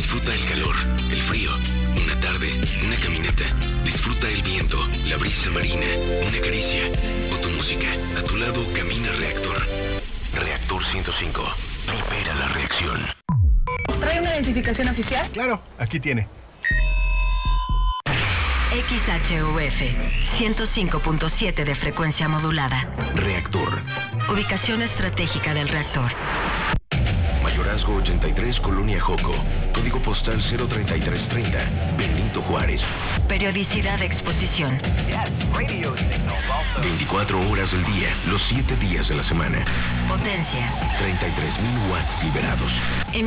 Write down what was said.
Disfruta el calor, el frío, una tarde, una caminata. Disfruta el viento, la brisa marina, una caricia o tu música. A tu lado camina Reactor. Reactor 105. Libera la reacción. ¿Trae una identificación oficial? Claro, aquí tiene. XHUF 105.7 de frecuencia modulada. Reactor. Ubicación estratégica del reactor. Mayorazgo 83, Colonia Joco. Código postal 03330. Benito Juárez. Periodicidad de exposición. 24 horas del día, los 7 días de la semana. Potencia. 33,000 watts liberados.